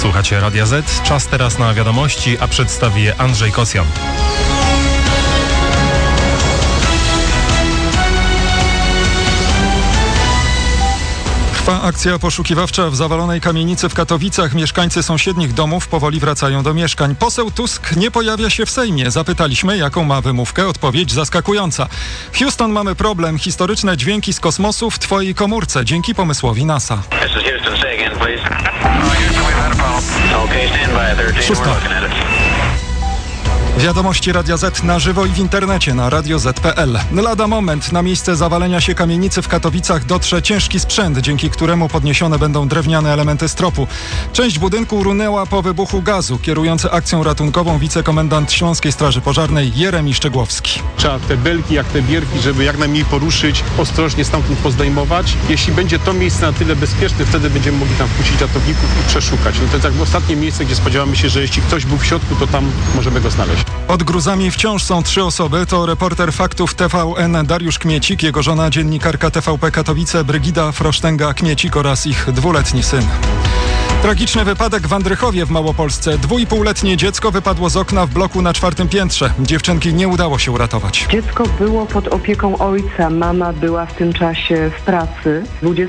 Słuchacie Radia Z. Czas teraz na wiadomości, a przedstawi je Andrzej Kosjan. Trwa akcja poszukiwawcza w zawalonej kamienicy w Katowicach. Mieszkańcy sąsiednich domów powoli wracają do mieszkań. Poseł Tusk nie pojawia się w Sejmie. Zapytaliśmy, jaką ma wymówkę. Odpowiedź zaskakująca. W Houston mamy problem. Historyczne dźwięki z kosmosu w twojej komórce dzięki pomysłowi NASA. Wiadomości Radia Z na żywo i w internecie na radioz.pl. Lada moment na miejsce zawalenia się kamienicy w Katowicach dotrze ciężki sprzęt, dzięki któremu podniesione będą drewniane elementy stropu. Część budynku runęła po wybuchu gazu. Kierujący akcją ratunkową wicekomendant Śląskiej Straży Pożarnej Jeremi Szczegłowski. Trzeba te belki, jak te bierki, żeby jak najmniej poruszyć, ostrożnie stamtąd pozdejmować. Jeśli będzie to miejsce na tyle bezpieczne, wtedy będziemy mogli tam wpuścić ratowników i przeszukać. No to jest jakby ostatnie miejsce, gdzie spodziewamy się, że jeśli ktoś był w środku, to tam możemy go znaleźć. Pod gruzami wciąż są 3 osoby. To reporter Faktów TVN Dariusz Kmiecik, jego żona dziennikarka TVP Katowice Brygida Frosztęga-Kmiecik oraz ich 2-letni syn. Tragiczny wypadek w Andrychowie w Małopolsce. 2,5-letnie dziecko wypadło z okna w bloku na 4. piętrze. Dziewczynki nie udało się uratować. Dziecko było pod opieką ojca. Mama była w tym czasie w pracy.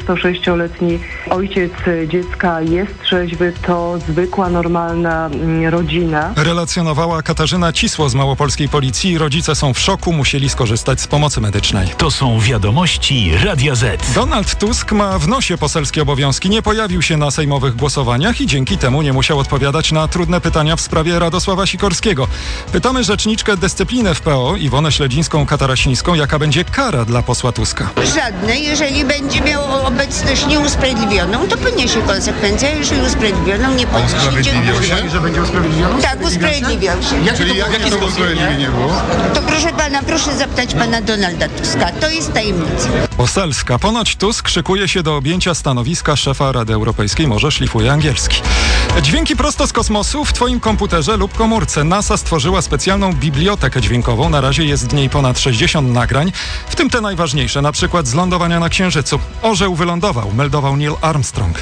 26-letni ojciec dziecka jest trzeźwy. To zwykła, normalna rodzina. Relacjonowała Katarzyna Cisło z małopolskiej policji. Rodzice są w szoku, musieli skorzystać z pomocy medycznej. To są wiadomości Radia Z. Donald Tusk ma w nosie poselskie obowiązki. Nie pojawił się na sejmowych głosowaniach i dzięki temu nie musiał odpowiadać na trudne pytania w sprawie Radosława Sikorskiego. Pytamy rzeczniczkę dyscypliny w PO, Iwonę Śledzińską-Katarasińską, jaka będzie kara dla posła Tuska. Żadnej. Jeżeli będzie miał obecność nieusprawiedliwioną, to poniesie konsekwencje. Jeżeli usprawiedliwioną, nie poniesie. Usprawiedliwiał się? Że będzie usprawiedliwiony? Tak, usprawiedliwiał się. Czyli jakie to usprawiedliwienie było? To proszę pana, proszę zapytać pana Donalda Tuska. To jest tajemnica. Poselska. Ponoć Tusk szykuje się do objęcia stanowiska szefa Rady Europejskiej. Może szlifuje angielski. Dźwięki prosto z kosmosu w twoim komputerze lub komórce. NASA stworzyła specjalną bibliotekę dźwiękową. Na razie jest w niej ponad 60 nagrań, w tym te najważniejsze, na przykład z lądowania na Księżycu. Orzeł wylądował, meldował Neil Armstrong.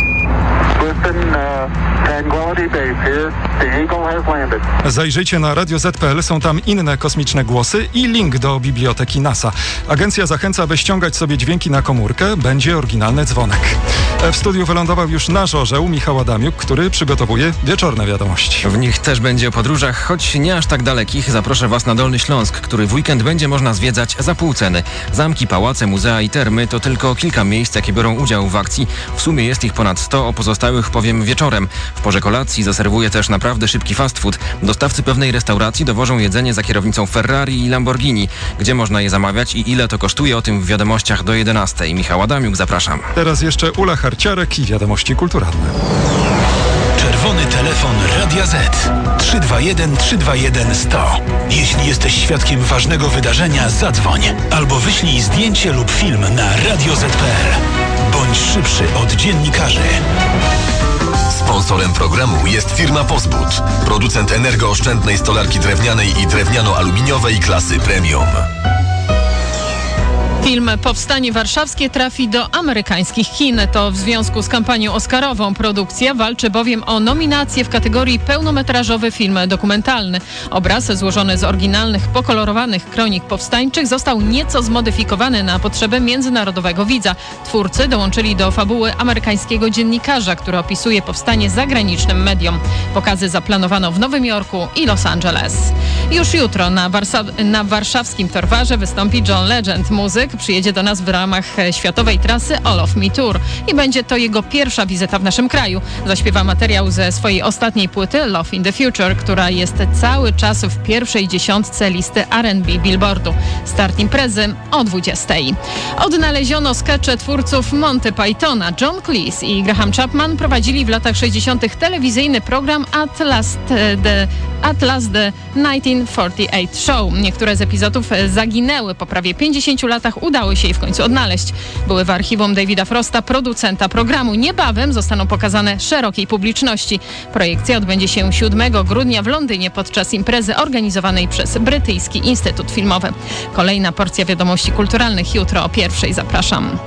Zajrzyjcie na radioz.pl, są tam inne kosmiczne głosy i link do biblioteki NASA. Agencja zachęca, by ściągać sobie dźwięki na komórkę. Będzie oryginalny dzwonek. W studiu wylądował już nasz orzeł, Michał Adamiuk, który przygotowuje wieczorne wiadomości. W nich też będzie o podróżach, choć nie aż tak dalekich. Zaproszę Was na Dolny Śląsk, który w weekend będzie można zwiedzać za pół ceny. Zamki, pałace, muzea i termy to tylko kilka miejsc, jakie biorą udział w akcji. W sumie jest ich ponad 100, o pozostałych powiem wieczorem. W porze kolacji zaserwuję też naprawdę szybki fast food. Dostawcy pewnej restauracji dowożą jedzenie za kierownicą Ferrari i Lamborghini. Gdzie można je zamawiać i ile to kosztuje, o tym w wiadomościach do 11. Michał Adamiuk, zapraszam. Teraz jeszcze Ula Harciarek i wiadomości kulturalne. Czerwony telefon Radia Z. 321 321 100. Jeśli jesteś świadkiem ważnego wydarzenia, zadzwoń. Albo wyślij zdjęcie lub film na radioz.pl. Bądź szybszy od dziennikarzy. Sponsorem programu jest firma Pozbud, producent energooszczędnej stolarki drewnianej i drewniano-aluminiowej klasy premium. Film Powstanie Warszawskie trafi do amerykańskich kin. To w związku z kampanią oscarową. Produkcja walczy bowiem o nominację w kategorii pełnometrażowy film dokumentalny. Obraz złożony z oryginalnych, pokolorowanych kronik powstańczych został nieco zmodyfikowany na potrzeby międzynarodowego widza. Twórcy dołączyli do fabuły amerykańskiego dziennikarza, który opisuje powstanie zagranicznym mediom. Pokazy zaplanowano w Nowym Jorku i Los Angeles. Już jutro na warszawskim Torwarze wystąpi John Legend. Muzyk przyjedzie do nas w ramach światowej trasy All of Me Tour i będzie to jego pierwsza wizyta w naszym kraju. Zaśpiewa materiał ze swojej ostatniej płyty Love in the Future, która jest cały czas w pierwszej dziesiątce listy R&B Billboardu. Start imprezy o 20. Odnaleziono skecze twórców Monty Pythona. John Cleese i Graham Chapman prowadzili w latach 60. telewizyjny program At Last the 1948 Show. Niektóre z epizodów zaginęły. Po prawie 50 latach udało się je w końcu odnaleźć. Były w archiwum Davida Frosta, producenta programu. Niebawem zostaną pokazane szerokiej publiczności. Projekcja odbędzie się 7 grudnia w Londynie podczas imprezy organizowanej przez Brytyjski Instytut Filmowy. Kolejna porcja wiadomości kulturalnych jutro o 1:00. Zapraszam.